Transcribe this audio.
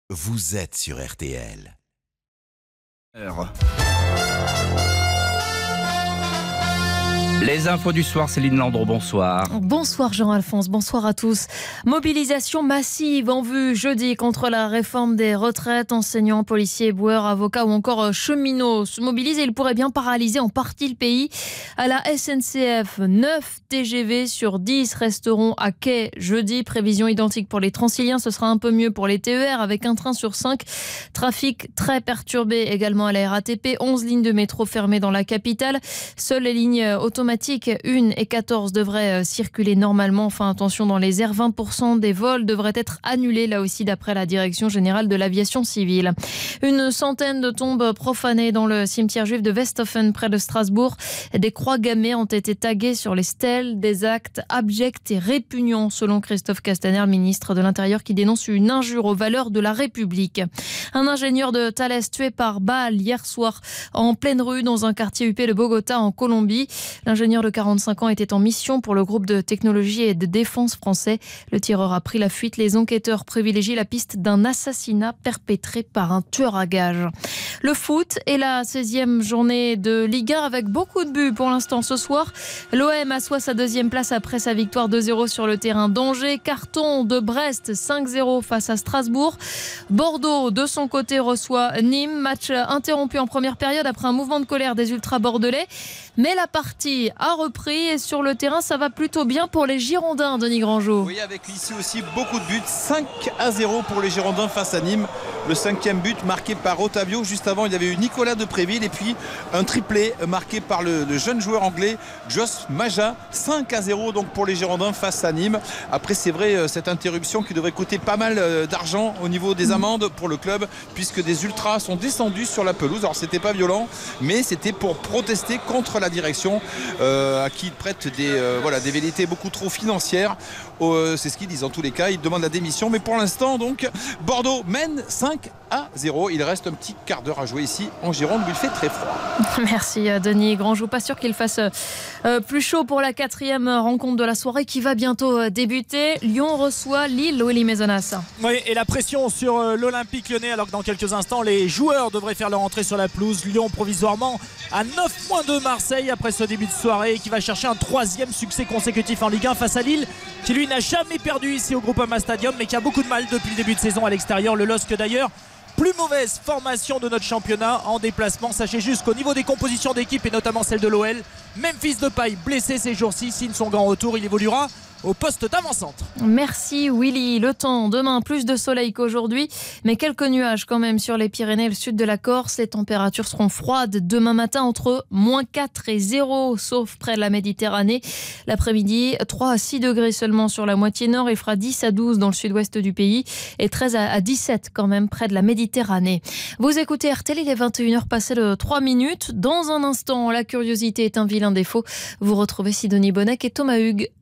vous êtes sur RTL. Les infos du soir, Céline Landreau, bonsoir. Bonsoir Jean-Alphonse, bonsoir à tous. Mobilisation massive en vue jeudi contre la réforme des retraites. Enseignants, policiers, éboueurs, avocats ou encore cheminots se mobilisent et ils pourraient bien paralyser en partie le pays. À la SNCF, 9 TGV sur 10 resteront à quai jeudi. Prévision identique pour les Transiliens, ce sera un peu mieux pour les TER avec un train sur 5. Trafic très perturbé également à la RATP, 11 lignes de métro fermées dans la capitale. Seules les lignes automatiques 1 et 14 devraient circuler normalement. Enfin, attention, dans les airs, 20% des vols devraient être annulés, là aussi d'après la Direction générale de l'aviation civile. Une centaine de tombes profanées dans le cimetière juif de Westhofen, près de Strasbourg. Des croix gammées ont été taguées sur les stèles, des actes abjects et répugnants, selon Christophe Castaner, ministre de l'Intérieur, qui dénonce une injure aux valeurs de la République. Un ingénieur de Thales tué par balle hier soir en pleine rue dans un quartier huppé de Bogota en Colombie. L'ingénieur de 45 ans était en mission pour le groupe de technologie et de défense français. Le tireur a pris la fuite. Les enquêteurs privilégient la piste d'un assassinat perpétré par un tueur à gages. Le foot est la 16e journée de Ligue 1 avec beaucoup de buts pour l'instant ce soir. L'OM assoit sa deuxième place après sa victoire 2-0 sur le terrain d'Angers. Carton de Brest 5-0 face à Strasbourg. Bordeaux de son côté reçoit Nîmes. Match interrompu en première période après un mouvement de colère des ultras bordelais. Mais la partie a repris et sur le terrain ça va plutôt bien pour les Girondins, Denis Grandjeau. Oui, avec ici aussi beaucoup de buts, 5-0 pour les Girondins face à Nîmes. Le 5e but marqué par Otavio. Juste avant il y avait eu Nicolas Depréville et puis un triplé marqué par le jeune joueur anglais Josh Maja. 5-0 donc pour les Girondins face à Nîmes. Après c'est vrai, cette interruption qui devrait coûter pas mal d'argent au niveau des amendes pour le club, puisque des ultras sont descendus sur la pelouse. Alors c'était pas violent, mais c'était pour protester contre la direction à qui ils prêtent des velléités beaucoup trop financières. C'est ce qu'ils disent en tous les cas. Ils demandent la démission, mais pour l'instant donc Bordeaux mène 5-0. Il reste un petit quart d'heure à jouer ici en Gironde où il fait très froid. Merci Denis Grandjeau. Pas sûr qu'il fasse plus chaud pour la 4e rencontre de la soirée qui va bientôt débuter. Lyon reçoit Lille, Willy Maisonas. Oui, et la pression sur l'Olympique Lyonnais, alors que dans quelques instants les joueurs devraient faire leur entrée sur la pelouse. Lyon provisoirement à 9 points de Marseille après ce début de soirée, qui va chercher un 3e succès consécutif en Ligue 1 face à Lille, qui lui n'a jamais perdu ici au Groupama Stadium, mais qui a beaucoup de mal depuis le début de saison à l'extérieur. Le LOSC d'ailleurs, plus mauvaise formation de notre championnat en déplacement. Sachez juste qu'au niveau des compositions d'équipe et notamment celle de l'OL, Memphis Depay blessé ces jours-ci, signe son grand retour, il évoluera au poste d'avant-centre. Merci Willy. Le temps, demain plus de soleil qu'aujourd'hui, mais quelques nuages quand même sur les Pyrénées et le sud de la Corse. Les températures seront froides demain matin entre -4 et 0, sauf près de la Méditerranée. L'après-midi, 3 à 6 degrés seulement sur la moitié nord. Il fera 10 à 12 dans le sud-ouest du pays et 13 à 17 quand même près de la Méditerranée. Vous écoutez RTL, il est 21h passé de 3 minutes. Dans un instant, la curiosité est un vilain défaut. Vous retrouvez Sidonie Bonnec et Thomas Hugues.